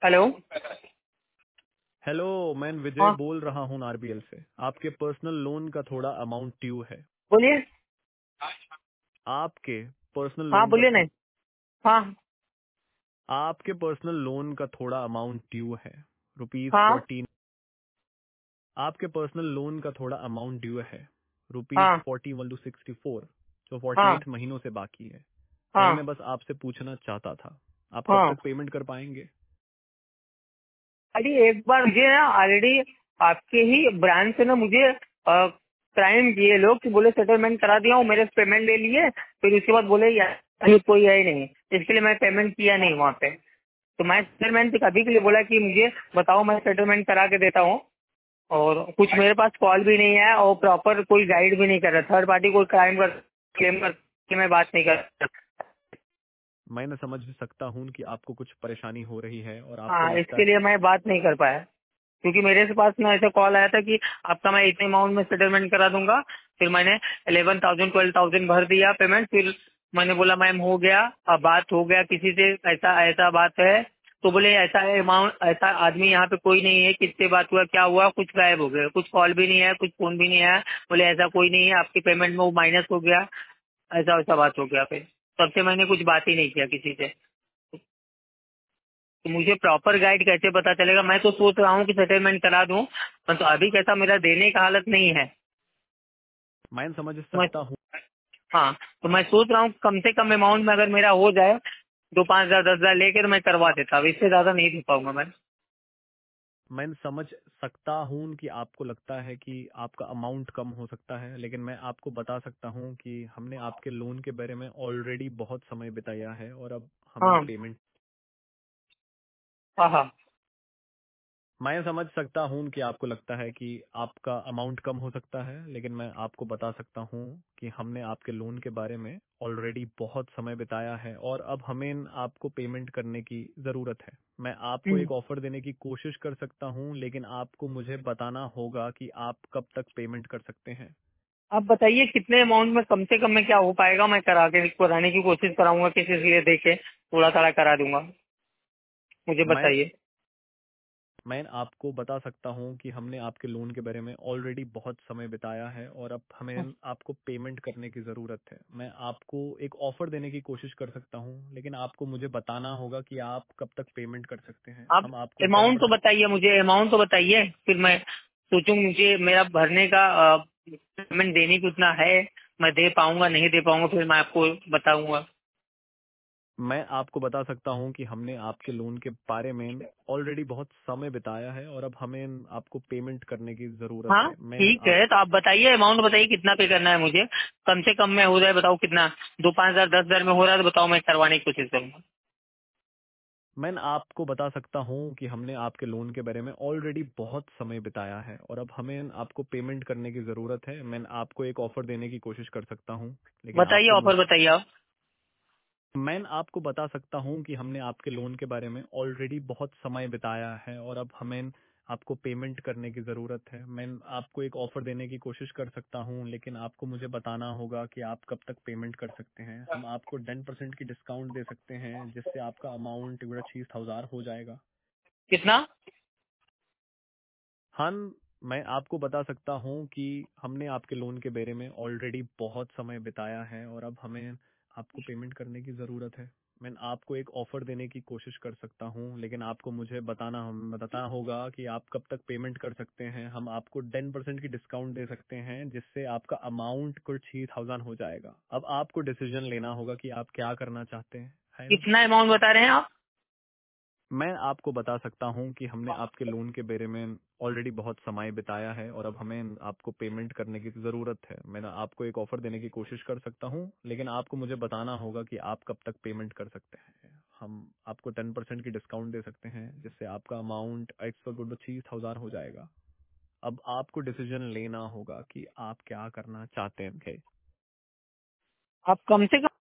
Hello. Hello, मैं विजय हाँ बोल रहा हूँ आरबीएल से। आपके पर्सनल लोन का थोड़ा अमाउंट ड्यू है। बोलिए। आपके पर्सनल हाँ लोन का बोलिए थो, नहीं। हाँ आपके पर्सनल लोन का थोड़ा अमाउंट ड्यू है, रुपीज हाँ 14। आपके पर्सनल लोन का थोड़ा अमाउंट ड्यू है, रुपीज हाँ 41,264, जो हाँ 48 महीनों से बाकी है। वही हाँ मैं बस आपसे पूछना चाहता था, आप कब हाँ। तक पेमेंट कर पाएंगे? अरे एक बार मुझे ना ऑलरेडी आपके ही ब्रांच से ना मुझे क्राइम किए लोग कि बोले सेटलमेंट करा दिया हूँ, मेरे से पेमेंट ले लिए, फिर उसके बाद बोले यार अभी कोई है ही नहीं, इसके लिए मैं पेमेंट किया नहीं वहाँ पे। तो मैं सेटलमेंट अभी के लिए बोला कि मुझे बताओ, मैं सेटलमेंट करा के देता हूँ। और कुछ मेरे पास कॉल भी नहीं है और प्रॉपर कोई गाइड भी नहीं कर रहा, थर्ड पार्टी कोई क्राइम कर क्लेम करके मैं बात नहीं कर रहा। मैं न समझ सकता हूँ कि आपको कुछ परेशानी हो रही है और आपको हाँ, लगता इसके है। लिए मैं बात नहीं कर पाया क्योंकि मेरे से पास ना ऐसा कॉल आया था कि आपका मैं इतने अमाउंट में सेटलमेंट करा दूंगा। फिर मैंने 11,000 12,000 भर दिया पेमेंट। फिर मैंने बोला मैम हो गया, अब बात हो गया किसी से, ऐसा ऐसा बात है। तो बोले ऐसा है अमाउंट, ऐसा आदमी यहाँ पे कोई नहीं है, किससे बात हुआ क्या हुआ, कुछ गायब हो गया, कुछ कॉल भी नहीं है, कुछ फोन भी नहीं है। बोले ऐसा कोई नहीं है, आपकी पेमेंट में वो माइनस हो गया, ऐसा वैसा बात हो गया। फिर तब से मैंने कुछ बात ही नहीं किया किसी से। तो मुझे प्रॉपर गाइड कैसे पता चलेगा? मैं तो सोच रहा हूँ कि सेटलमेंट करा दूं, पर तो अभी कैसा मेरा देने का हालत नहीं है। मैं समझ तो मैं सकता हूँ। हाँ, तो मैं सोच रहा हूँ कम से कम अमाउंट में अगर मेरा हो जाए, 2 5 हज़ार 10 हज़ार लेकर मैं करवा देता। अब इससे ज्यादा नहीं दे पाऊंगा मैं। मैं समझ सकता हूँ कि आपको लगता है कि आपका अमाउंट कम हो सकता है, लेकिन मैं आपको बता सकता हूँ कि हमने आपके लोन के बारे में ऑलरेडी बहुत समय बिताया है और अब हमें हाँ पेमेंट। हाँ हाँ। मैं समझ सकता हूँ कि आपको लगता है कि आपका अमाउंट कम हो सकता है, लेकिन मैं आपको बता सकता हूँ कि हमने आपके लोन के बारे में ऑलरेडी बहुत समय बिताया है और अब हमें आपको पेमेंट करने की जरूरत है। मैं आपको हम्म। एक ऑफर देने की कोशिश कर सकता हूँ, लेकिन आपको मुझे बताना होगा कि आप कब तक पेमेंट कर सकते हैं। आप बताइए कितने अमाउंट में कम से कम में क्या हो पाएगा? मैं कराने की कोशिश कराऊंगा, किसी से ये देखे थोड़ा थोड़ा करा दूंगा। मुझे मैं बताइए। मैं आपको बता सकता हूँ कि हमने आपके लोन के बारे में ऑलरेडी बहुत समय बिताया है और अब हमें आपको पेमेंट करने की जरूरत है। मैं आपको एक ऑफर देने की कोशिश कर सकता हूँ, लेकिन आपको मुझे बताना होगा कि आप कब तक पेमेंट कर सकते हैं। आप हम आपको अमाउंट तो 10%। बताइए, मुझे अमाउंट तो बताइए, फिर मैं सोचूं मुझे मेरा भरने का पेमेंट देने की उतना है, मैं दे पाऊंगा नहीं दे पाऊंगा, फिर मैं आपको बताऊंगा। मैं आपको बता सकता हूँ कि हमने आपके लोन के बारे में ऑलरेडी बहुत समय बिताया है और अब हमें आपको पेमेंट करने की जरूरत हाँ है। ठीक है, तो आप बताइए अमाउंट बताइए कितना पे करना है मुझे। कम से कम में हो जाए बताओ कितना। 2 5 हज़ार 10 हज़ार में हो रहा है तो बताओ, मैं करवाने की कोशिश करूंगा। मैं आपको बता सकता हूँ कि हमने आपके लोन के बारे में ऑलरेडी बहुत समय बिताया है और अब हमें आपको पेमेंट करने की जरूरत है। मैं आपको एक ऑफर देने की कोशिश कर सकता हूँ, लेकिन बताइए आपको ऑफर मुझे बताइए आप। मैं आपको बता सकता हूँ कि हमने आपके लोन के बारे में ऑलरेडी बहुत समय बिताया है और अब हमें आपको पेमेंट करने की जरूरत है। मैं आपको एक ऑफर देने की कोशिश कर सकता हूँ, लेकिन आपको मुझे बताना होगा कि आप कब तक पेमेंट कर सकते हैं। हम आपको 10% की डिस्काउंट दे सकते हैं, जिससे आपका अमाउंट 60,000 हो जाएगा। कितना? हाँ, मैं आपको बता सकता हूँ कि हमने आपके लोन के बारे में ऑलरेडी बहुत समय बिताया है और अब हमें आपको पेमेंट करने की ज़रूरत है। मैं आपको एक ऑफर देने की कोशिश कर सकता हूँ, लेकिन आपको मुझे बताना होगा कि आप कब तक पेमेंट कर सकते हैं। हम आपको 10% की डिस्काउंट दे सकते हैं, जिससे आपका अमाउंट कुछ 6,000 हो जाएगा। अब आपको डिसीजन लेना होगा कि आप क्या करना चाहते हैं, है ना? कितना अमाउंट बता रहे हैं आप? मैं आपको बता सकता हूँ कि हमने आपके लोन के बारे में ऑलरेडी बहुत समय बिताया है और अब हमें आपको पेमेंट करने की जरूरत है। मैं आपको एक ऑफर देने की कोशिश कर सकता हूँ, लेकिन आपको मुझे बताना होगा कि आप कब तक पेमेंट कर सकते हैं। हम आपको 10% की डिस्काउंट दे सकते हैं, जिससे आपका अमाउंट 60,000 हो जाएगा। अब आपको डिसीजन लेना होगा कि आप क्या करना चाहते हैं। आप कम से कम